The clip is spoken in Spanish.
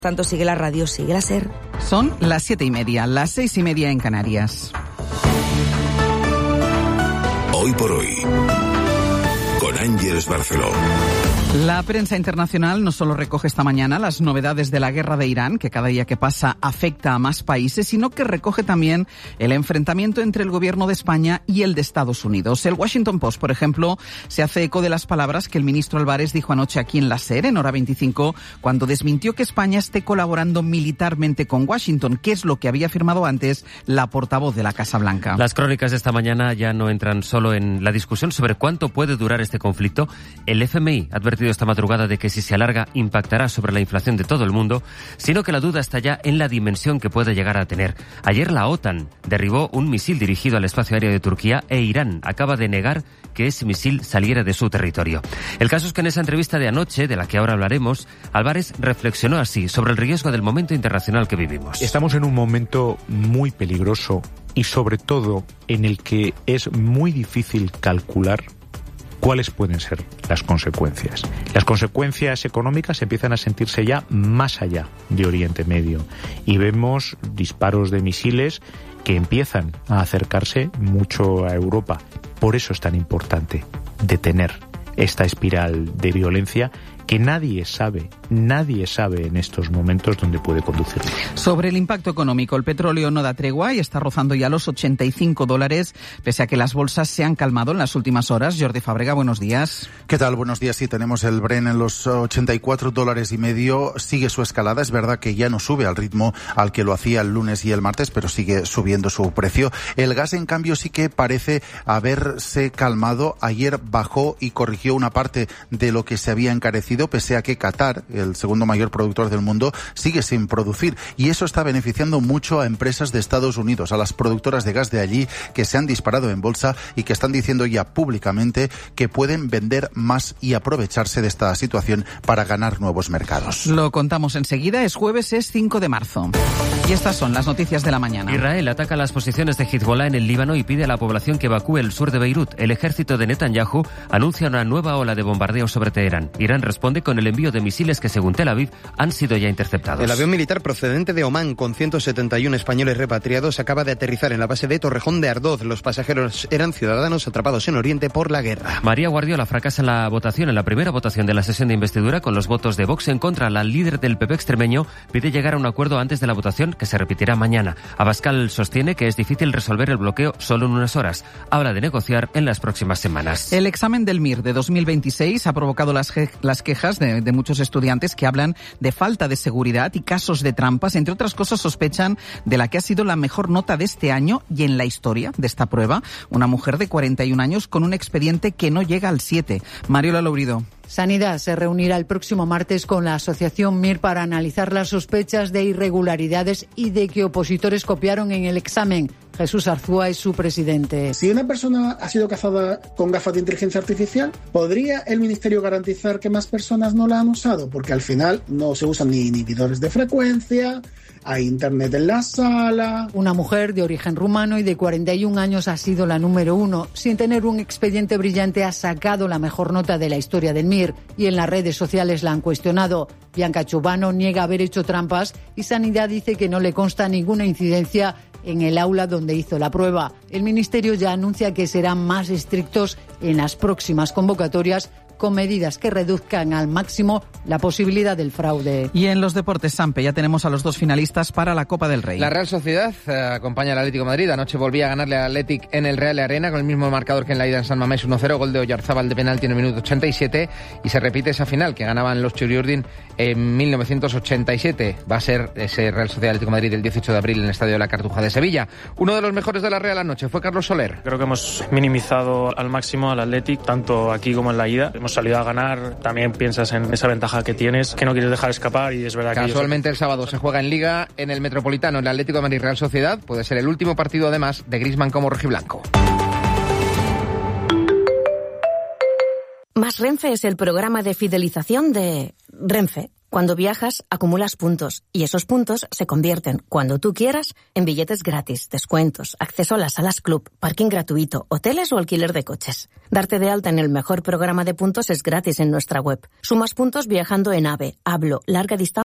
Tanto sigue la radio, sigue la SER. Son las 7:30, las 6:30 en Canarias. Hoy por hoy, con Ángeles Barceló. La prensa internacional no solo recoge esta mañana las novedades de la guerra de Irán, que cada día que pasa afecta a más países, sino que recoge también el enfrentamiento entre el gobierno de España y el de Estados Unidos. El Washington Post, por ejemplo, se hace eco de las palabras que el ministro Álvarez dijo anoche aquí en la SER, en Hora 25, cuando desmintió que España esté colaborando militarmente con Washington, que es lo que había afirmado antes la portavoz de la Casa Blanca. Las crónicas de esta mañana ya no entran solo en la discusión sobre cuánto puede durar este conflicto. El FMI ha advertido esta madrugada de que si se alarga impactará sobre la inflación de todo el mundo, sino que la duda está ya en la dimensión que puede llegar a tener. Ayer la OTAN derribó un misil dirigido al espacio aéreo de Turquía e Irán acaba de negar que ese misil saliera de su territorio. El caso es que en esa entrevista de anoche, de la que ahora hablaremos, Álvarez reflexionó así sobre el riesgo del momento internacional que vivimos. Estamos en un momento muy peligroso y sobre todo en el que es muy difícil calcular cuáles pueden ser las consecuencias. Las consecuencias económicas empiezan a sentirse ya más allá de Oriente Medio y vemos disparos de misiles que empiezan a acercarse mucho a Europa. Por eso es tan importante detener esta espiral de violencia que nadie sabe en estos momentos dónde puede conducir. Sobre el impacto económico, el petróleo no da tregua y está rozando ya los $85, pese a que las bolsas se han calmado en las últimas horas. Jordi Fábrega, buenos días. ¿Qué tal? Buenos días. Sí, tenemos el Brent en los $84.50. Sigue su escalada. Es verdad que ya no sube al ritmo al que lo hacía el lunes y el martes, pero sigue subiendo su precio. El gas, en cambio, sí que parece haberse calmado. Ayer bajó y corrigió una parte de lo que se había encarecido, pese a que Qatar, el segundo mayor productor del mundo, sigue sin producir. Y eso está beneficiando mucho a empresas de Estados Unidos, a las productoras de gas de allí, que se han disparado en bolsa y que están diciendo ya públicamente que pueden vender más y aprovecharse de esta situación para ganar nuevos mercados. Lo contamos enseguida. Es jueves, es 5 de marzo. Y estas son las noticias de la mañana. Israel ataca las posiciones de Hezbollah en el Líbano y pide a la población que evacúe el sur de Beirut. El ejército de Netanyahu anuncia una nueva ola de bombardeo sobre Teherán. Irán responde con el envío de misiles que, según Tel Aviv, han sido ya interceptados. El avión militar procedente de Omán, con 171 españoles repatriados, acaba de aterrizar en la base de Torrejón de Ardoz. Los pasajeros eran ciudadanos atrapados en Oriente por la guerra. María Guardiola fracasa en la primera votación de la sesión de investidura con los votos de Vox en contra. La líder del PP extremeño pide llegar a un acuerdo antes de la votación, que se repetirá mañana. Abascal sostiene que es difícil resolver el bloqueo solo en unas horas. Habla de negociar en las próximas semanas. El examen del MIR de 2026 ha provocado las quejas de muchos estudiantes que hablan de falta de seguridad y casos de trampas. Entre otras cosas, sospechan de la que ha sido la mejor nota de este año y en la historia de esta prueba, una mujer de 41 años con un expediente que no llega al 7. Mariola Lourido. Sanidad se reunirá el próximo martes con la asociación MIR para analizar las sospechas de irregularidades y de que opositores copiaron en el examen. Jesús Arzúa es su presidente. Si una persona ha sido cazada con gafas de inteligencia artificial, ¿podría el Ministerio garantizar que más personas no la han usado? Porque al final no se usan ni inhibidores de frecuencia, hay internet en la sala. Una mujer de origen rumano y de 41 años ha sido la número 1. Sin tener un expediente brillante, ha sacado la mejor nota de la historia del MIR y en las redes sociales la han cuestionado. Bianca Chubano niega haber hecho trampas y Sanidad dice que no le consta ninguna incidencia en el aula donde hizo la prueba. El Ministerio ya anuncia que serán más estrictos en las próximas convocatorias, con medidas que reduzcan al máximo la posibilidad del fraude. Y en los deportes, Sampe, ya tenemos a los dos finalistas para la Copa del Rey. La Real Sociedad acompaña al Atlético de Madrid. Anoche volvía a ganarle al Athletic en el Real Arena con el mismo marcador que en la ida en San Mamés, 1-0, gol de Oyarzábal de penalti en el minuto 87, y se repite esa final que ganaban los Churiurdin en 1987. Va a ser ese Real Sociedad Atlético de Madrid el 18 de abril en el Estadio de la Cartuja de Sevilla. Uno de los mejores de la Real anoche fue Carlos Soler. Creo que hemos minimizado al máximo al Athletic, tanto aquí como en la ida. Hemos salido a ganar, también piensas en esa ventaja que tienes, que no quieres dejar escapar, y es verdad que casualmente el sábado se juega en Liga en el Metropolitano, el Atlético de Madrid Real Sociedad. Puede ser el último partido además de Griezmann como rojiblanco. Más Renfe es el programa de fidelización de Renfe. Cuando viajas, acumulas puntos y esos puntos se convierten, cuando tú quieras, en billetes gratis, descuentos, acceso a las salas club, parking gratuito, hoteles o alquiler de coches. Darte de alta en el mejor programa de puntos es gratis en nuestra web. Sumas puntos viajando en AVE, Hablo, larga distancia